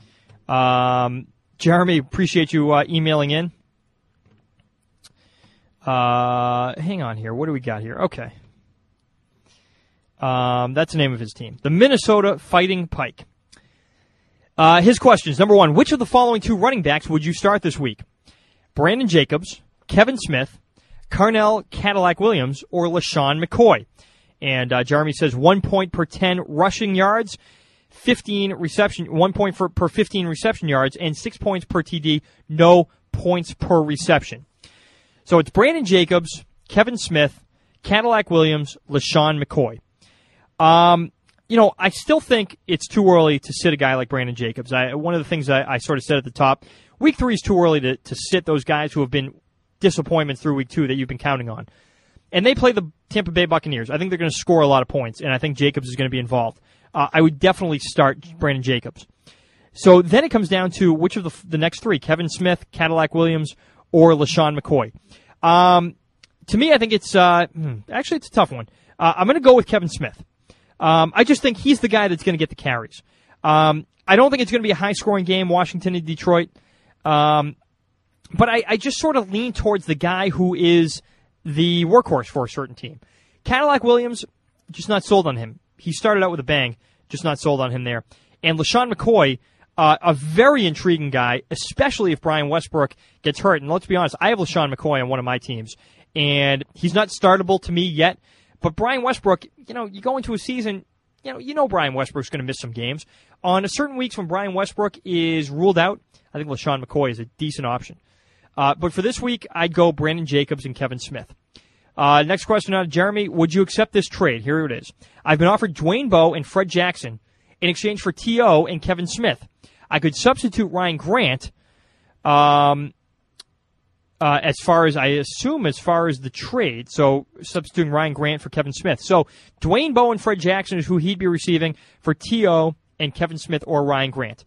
Jeremy, appreciate you emailing in. Hang on here. What do we got here? Okay. That's the name of his team. The Minnesota Fighting Pike. His questions. Number 1, which of the following 2 running backs would you start this week? Brandon Jacobs, Kevin Smith, Carnell Cadillac Williams, or LaShawn McCoy? And Jeremy says 1 point per 10 rushing yards, 1 point per 15 reception yards, and 6 points per TD, no points per reception. So it's Brandon Jacobs, Kevin Smith, Cadillac Williams, LaShawn McCoy. I still think it's too early to sit a guy like Brandon Jacobs. One of the things I sort of said at the top, Week 3 is too early to sit those guys who have been disappointments through Week 2 that you've been counting on. And they play the Tampa Bay Buccaneers. I think they're going to score a lot of points, and I think Jacobs is going to be involved. I would definitely start Brandon Jacobs. So then it comes down to which of the next three, Kevin Smith, Cadillac Williams, or LaShawn McCoy. To me, I think it's actually it's a tough one. I'm going to go with Kevin Smith. I just think he's the guy that's going to get the carries. I don't think it's going to be a high-scoring game, Washington and Detroit. But I just sort of lean towards the guy who is the workhorse for a certain team. Cadillac Williams, just not sold on him. He started out with a bang, just not sold on him there. And LaShawn McCoy, a very intriguing guy, especially if Brian Westbrook gets hurt. And let's be honest, I have LaShawn McCoy on one of my teams, and he's not startable to me yet. But Brian Westbrook, you go into a season, you know Brian Westbrook's going to miss some games. On certain weeks when Brian Westbrook is ruled out, I think LaShawn McCoy is a decent option. But for this week, I'd go Brandon Jacobs and Kevin Smith. Next question out of Jeremy. Would you accept this trade? Here it is. I've been offered Dwayne Bowe and Fred Jackson in exchange for T.O. and Kevin Smith. I could substitute Ryan Grant as far as the trade. So substituting Ryan Grant for Kevin Smith. So Dwayne Bowe and Fred Jackson is who he'd be receiving for T.O. and Kevin Smith or Ryan Grant.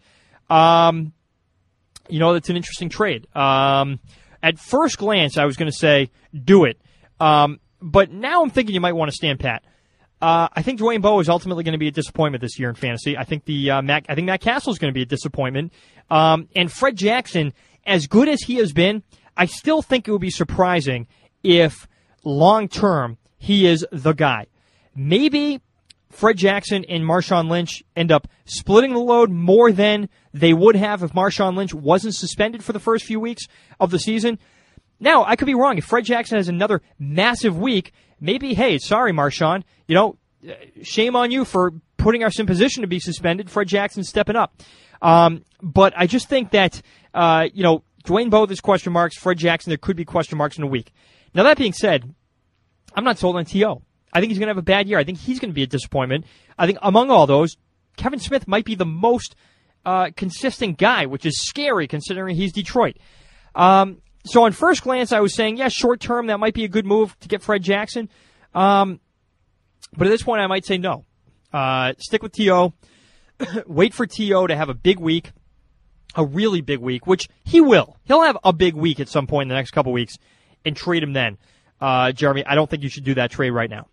That's an interesting trade. At first glance, I was going to say, do it. But now I'm thinking you might want to stand pat. I think Dwayne Bowe is ultimately going to be a disappointment this year in fantasy. I think Matt Castle is going to be a disappointment. And Fred Jackson, as good as he has been, I still think it would be surprising if long-term he is the guy. Maybe Fred Jackson and Marshawn Lynch end up splitting the load more than they would have if Marshawn Lynch wasn't suspended for the first few weeks of the season. Now, I could be wrong. If Fred Jackson has another massive week, maybe, hey, sorry, Marshawn, shame on you for putting us in position to be suspended. Fred Jackson's stepping up. But I just think that, Dwayne Bowe, there's question marks. Fred Jackson, there could be question marks in a week. Now, that being said, I'm not sold on T.O. I think he's going to have a bad year. I think he's going to be a disappointment. I think among all those, Kevin Smith might be the most consistent guy, which is scary considering he's Detroit. So on first glance, I was saying, short term, that might be a good move to get Fred Jackson. But at this point, I might say no. Stick with T.O. Wait for T.O. to have a big week, a really big week, which he will. He'll have a big week at some point in the next couple weeks, and trade him then. Jeremy, I don't think you should do that trade right now.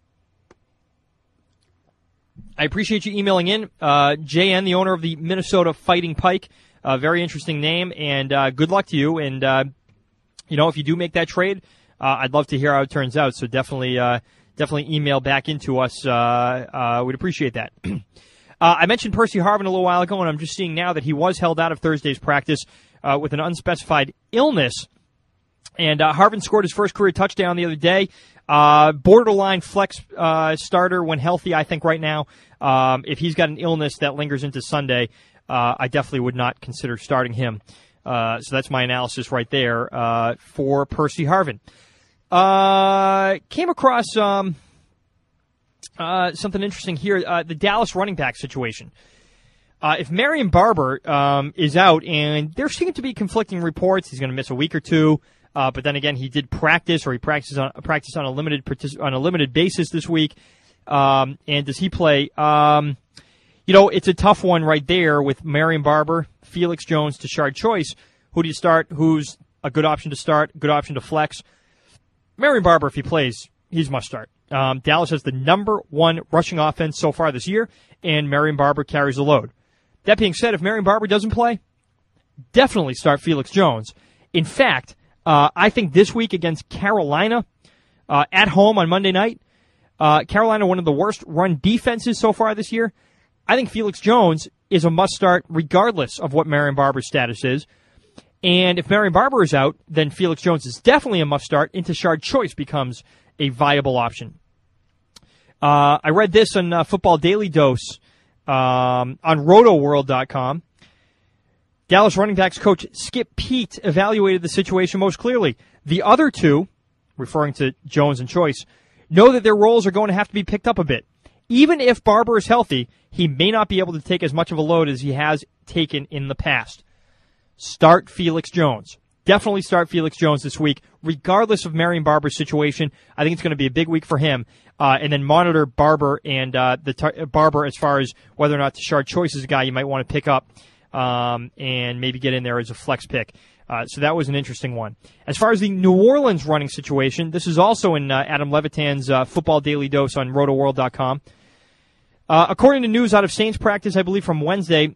I appreciate you emailing in. JN, the owner of the Minnesota Fighting Pike. Very interesting name, and good luck to you. And, if you do make that trade, I'd love to hear how it turns out. So definitely email back into us. We'd appreciate that. I mentioned Percy Harvin a little while ago, and I'm just seeing now that he was held out of Thursday's practice with an unspecified illness. And Harvin scored his first career touchdown the other day. Borderline flex starter when healthy, I think, right now. If he's got an illness that lingers into Sunday, I definitely would not consider starting him. So that's my analysis right there for Percy Harvin. Came across something interesting here, the Dallas running back situation. If Marion Barber is out, and there seem to be conflicting reports, he's going to miss a week or two. But then again, he did practice, or he practiced on a limited basis this week. And does he play? It's a tough one right there with Marion Barber, Felix Jones, Tashard Choice. Who do you start? Who's a good option to start? Good option to flex? Marion Barber, if he plays, he's must start. Dallas has the number one rushing offense so far this year, and Marion Barber carries the load. That being said, if Marion Barber doesn't play, definitely start Felix Jones. In fact, I think this week against Carolina, at home on Monday night, Carolina, one of the worst run defenses so far this year, I think Felix Jones is a must-start regardless of what Marion Barber's status is. And if Marion Barber is out, then Felix Jones is definitely a must-start, and Tashard Choice becomes a viable option. I read this on Football Daily Dose on RotoWorld.com. Dallas running backs coach Skip Peete evaluated the situation most clearly. The other two, referring to Jones and Choice, know that their roles are going to have to be picked up a bit. Even if Barber is healthy, he may not be able to take as much of a load as he has taken in the past. Start Felix Jones. Definitely start Felix Jones this week, regardless of Marion Barber's situation. I think it's going to be a big week for him. And then monitor Barber and Barber as far as whether or not Tashard Choice is a guy you might want to pick up and maybe get in there as a flex pick. So that was an interesting one. As far as the New Orleans running situation, this is also in Adam Levitan's Football Daily Dose on rotoworld.com. According to news out of Saints practice, I believe from Wednesday,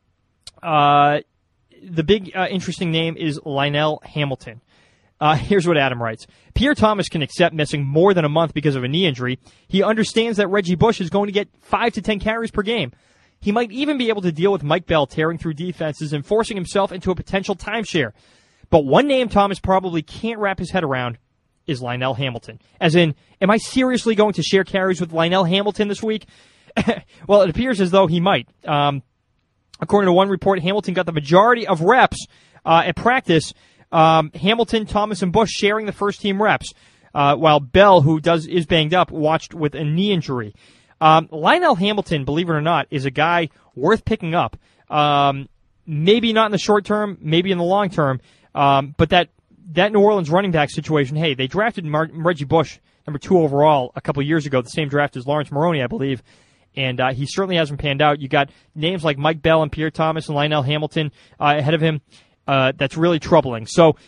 the big interesting name is Lionel Hamilton. Here's what Adam writes. Pierre Thomas can accept missing more than a month because of a knee injury. He understands that Reggie Bush is going to get 5 to 10 carries per game. He might even be able to deal with Mike Bell tearing through defenses and forcing himself into a potential timeshare. But one name Thomas probably can't wrap his head around is Lionel Hamilton. As in, am I seriously going to share carries with Lionel Hamilton this week? Well, it appears as though he might. According to one report, Hamilton got the majority of reps at practice. Hamilton, Thomas, and Bush sharing the first-team reps, while Bell, who is banged up, watched with a knee injury. Lionel Hamilton, believe it or not, is a guy worth picking up. Maybe not in the short term, maybe in the long term, but that New Orleans running back situation, hey, they drafted Reggie Bush, number 2 overall, a couple years ago, the same draft as Lawrence Maroney, I believe. And he certainly hasn't panned out. You got names like Mike Bell and Pierre Thomas and Lionel Hamilton ahead of him. That's really troubling. So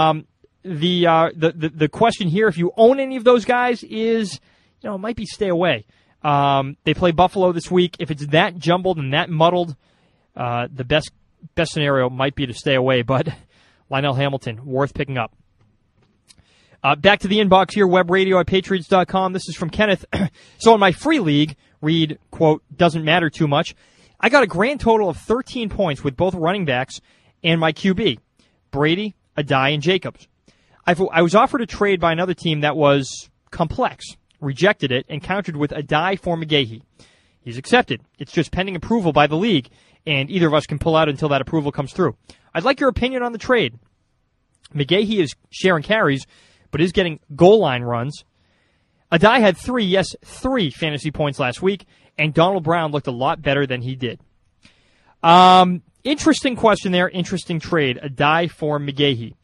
the question here, if you own any of those guys, is it might be stay away. They play Buffalo this week. If it's that jumbled and that muddled, the best scenario might be to stay away. But Lionel Hamilton, worth picking up. Back to the inbox here, webradio@patriots.com. This is from Kenneth. So in my free league, read, quote, doesn't matter too much, I got a grand total of 13 points with both running backs and my QB, Brady, Adai, and Jacobs. I was offered a trade by another team that was complex, rejected it, and countered with Adai for McGahee. He's accepted. It's just pending approval by the league, and either of us can pull out until that approval comes through. I'd like your opinion on the trade. McGahee is sharing carries, but is getting goal line runs. Adai had 3 fantasy points last week, and Donald Brown looked a lot better than he did. Interesting question there, interesting trade. Adai for McGahee.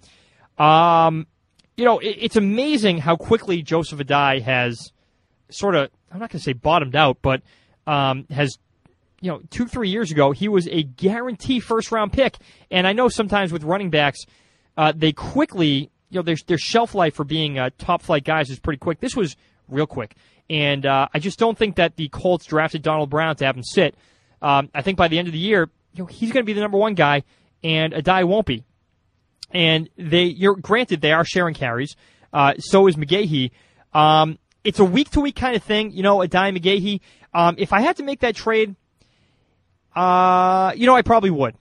It's amazing how quickly Joseph Adai has sort of, I'm not going to say bottomed out, but has, 2-3 years ago, he was a guarantee first-round pick. And I know sometimes with running backs, they quickly, their shelf life for being top-flight guys is pretty quick. This was real quick. And I just don't think that the Colts drafted Donald Brown to have him sit. I think by the end of the year, he's going to be the number 1 guy, and Adai won't be. And granted, they are sharing carries. So is McGahee. It's a week-to-week kind of thing, Adai, McGahee. If I had to make that trade, I probably would.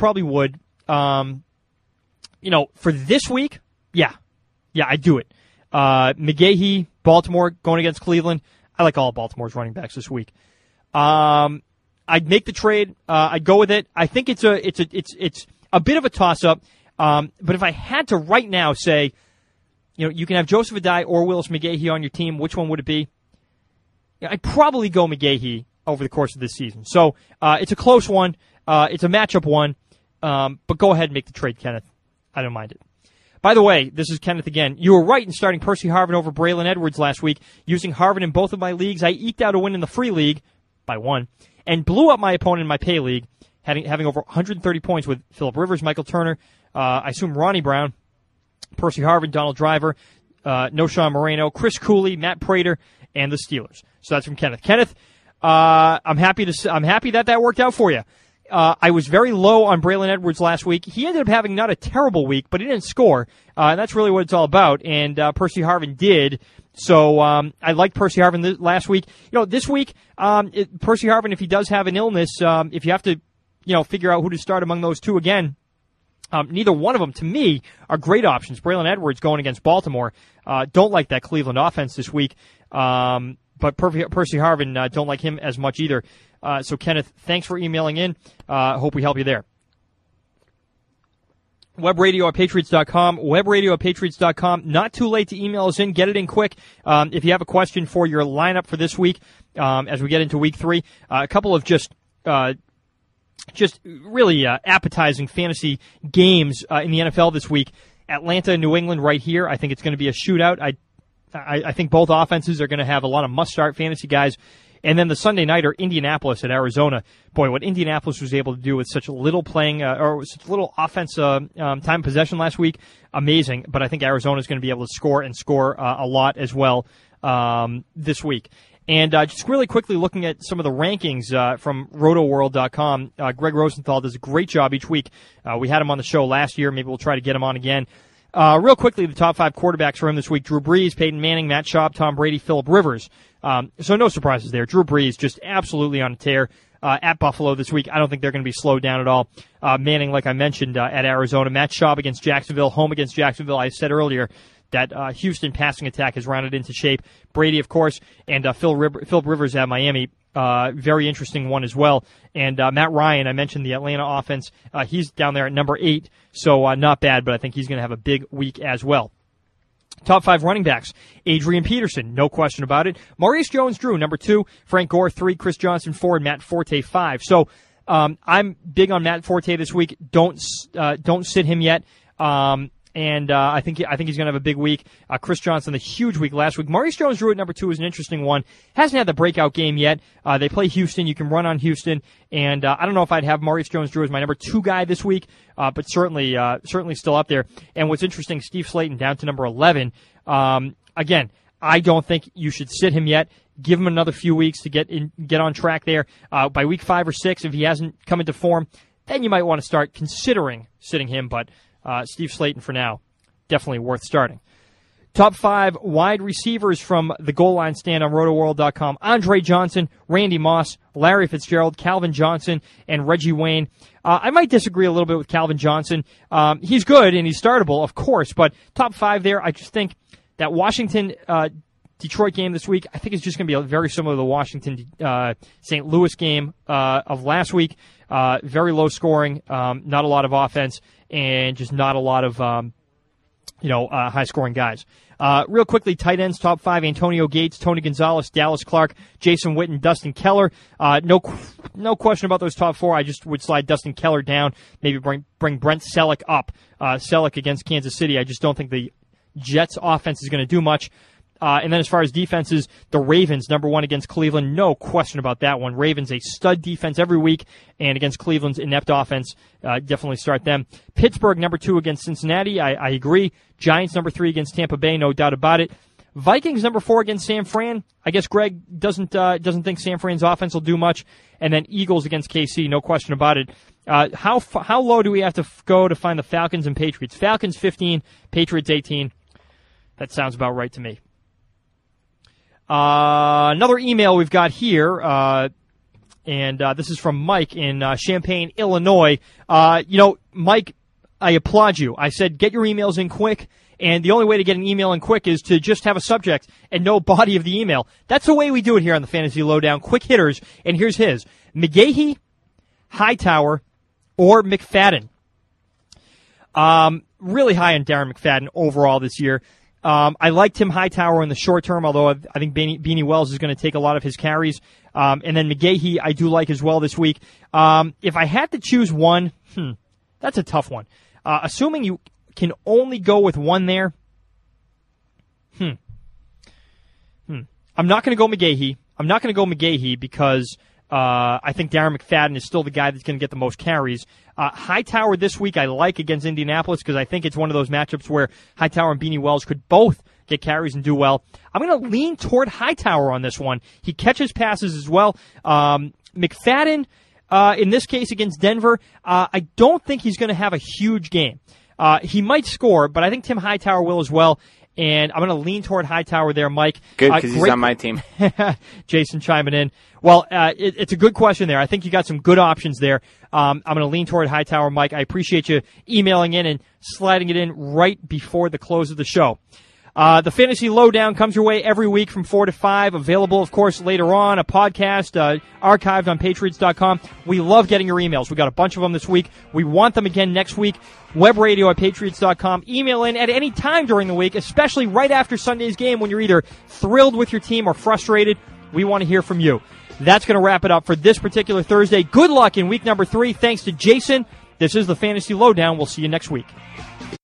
For this week, yeah, I'd do it. McGahee, Baltimore, going against Cleveland. I like all of Baltimore's running backs this week. I'd make the trade. I'd go with it. I think it's a bit of a toss-up. But if I had to right now say, you can have Joseph Adai or Willis McGahee on your team, which one would it be? I'd probably go McGahee over the course of this season. So it's a close one. It's a matchup one. But go ahead and make the trade, Kenneth. I don't mind it. By the way, this is Kenneth again. You were right in starting Percy Harvin over Braylon Edwards last week. Using Harvin in both of my leagues, I eked out a win in the free league by 1 and blew up my opponent in my pay league, having over 130 points with Phillip Rivers, Michael Turner, I assume Ronnie Brown, Percy Harvin, Donald Driver, Noshawn Moreno, Chris Cooley, Matt Prater, and the Steelers. So that's from Kenneth. Kenneth, I'm happy that worked out for you. I was very low on Braylon Edwards last week. He ended up having not a terrible week, but he didn't score. And that's really what it's all about. And Percy Harvin did. So I liked Percy Harvin last week. This week, Percy Harvin, if he does have an illness, if you have to, figure out who to start among those two again, neither one of them, to me, are great options. Braylon Edwards going against Baltimore. Don't like that Cleveland offense this week. But Percy Harvin, don't like him as much either. So, Kenneth, thanks for emailing in. Hope we help you there. webradio@patriots.com, webradio@patriots.com. Not too late to email us in. Get it in quick. If you have a question for your lineup for this week, as we get into week 3, a couple of just really appetizing fantasy games in the NFL this week. Atlanta and New England right here. I think it's going to be a shootout. I think both offenses are going to have a lot of must-start fantasy guys. And then the Sunday nighter, Indianapolis at Arizona. Boy, what Indianapolis was able to do with such little playing or such little offense time possession last week, amazing. But I think Arizona is going to be able to score a lot as well this week. And just really quickly looking at some of the rankings from rotoworld.com, Greg Rosenthal does a great job each week. We had him on the show last year. Maybe we'll try to get him on again. Real quickly, the top 5 quarterbacks for him this week: Drew Brees, Peyton Manning, Matt Schaub, Tom Brady, Phillip Rivers. So no surprises there. Drew Brees just absolutely on a tear at Buffalo this week. I don't think they're going to be slowed down at all. Manning, like I mentioned, at Arizona. Matt Schaub against Jacksonville, home against Jacksonville. I said earlier that Houston passing attack has rounded into shape. Brady, of course, and Phillip Rivers at Miami. Very interesting one as well. And Matt Ryan, I mentioned the Atlanta offense. He's down there at number 8, so not bad, but I think he's going to have a big week as well. Top 5 running backs: Adrian Peterson, no question about it. Maurice Jones-Drew, number 2. Frank Gore, 3. Chris Johnson, 4. And Matt Forte, 5. So I'm big on Matt Forte this week. Don't sit him yet. And I think he's going to have a big week. Chris Johnson, a huge week last week. Maurice Jones-Drew at number 2 is an interesting one. Hasn't had the breakout game yet. They play Houston. You can run on Houston. And I don't know if I'd have Maurice Jones-Drew as my number 2 guy this week, but certainly still up there. And what's interesting, Steve Slayton down to number 11. Again, I don't think you should sit him yet. Give him another few weeks to get on track there. By week 5 or 6, if he hasn't come into form, then you might want to start considering sitting him. But Steve Slayton for now, definitely worth starting. Top 5 wide receivers from the goal line stand on rotoworld.com: Andre Johnson, Randy Moss, Larry Fitzgerald, Calvin Johnson, and Reggie Wayne. I might disagree a little bit with Calvin Johnson. He's good and he's startable, of course, but top 5 there, I just think that Washington Detroit game this week, I think it's just going to be very similar to the Washington St. Louis game of last week. Very low scoring, not a lot of offense, and just not a lot of high-scoring guys. Real quickly, tight ends, top 5: Antonio Gates, Tony Gonzalez, Dallas Clark, Jason Witten, Dustin Keller. No question about those top 4. I just would slide Dustin Keller down, maybe bring Brent Selleck up. Selleck against Kansas City, I just don't think the Jets' offense is going to do much. And then as far as defenses, the Ravens, number 1 against Cleveland. No question about that one. Ravens, a stud defense every week, and against Cleveland's inept offense, definitely start them. Pittsburgh, number 2 against Cincinnati. I agree. Giants, number 3 against Tampa Bay. No doubt about it. Vikings, number 4 against San Fran. I guess Greg doesn't think San Fran's offense will do much. And then Eagles against KC. No question about it. How low do we have to go to find the Falcons and Patriots? Falcons 15, Patriots 18. That sounds about right to me. Another email we've got here, and this is from Mike in Champaign, Illinois. Mike, I applaud you. I said get your emails in quick, and the only way to get an email in quick is to just have a subject and no body of the email. That's the way we do it here on the Fantasy Lowdown. Quick hitters, and here's his: McGahee, Hightower, or McFadden. Really high on Darren McFadden overall this year. I like Tim Hightower in the short term, although I think Beanie Wells is going to take a lot of his carries. And then McGahee I do like as well this week. If I had to choose one, that's a tough one. Assuming you can only go with one there, I'm not going to go McGahee. I'm not going to go McGahee because I think Darren McFadden is still the guy that's going to get the most carries. Hightower this week I like against Indianapolis because I think it's one of those matchups where Hightower and Beanie Wells could both get carries and do well. I'm going to lean toward Hightower on this one. He catches passes as well. McFadden, in this case against Denver, I don't think he's going to have a huge game. He might score, but I think Tim Hightower will as well. And I'm going to lean toward Hightower there, Mike. Good, because he's on my team. Jason chiming in. Well, it's a good question there. I think you got some good options there. I'm going to lean toward Hightower, Mike. I appreciate you emailing in and sliding it in right before the close of the show. The Fantasy Lowdown comes your way every week from 4 to 5. Available, of course, later on. A podcast archived on Patriots.com. We love getting your emails. We got a bunch of them this week. We want them again next week. Webradio at Patriots.com. Email in at any time during the week, especially right after Sunday's game when you're either thrilled with your team or frustrated. We want to hear from you. That's going to wrap it up for this particular Thursday. Good luck in week number 3. Thanks to Jason. This is the Fantasy Lowdown. We'll see you next week.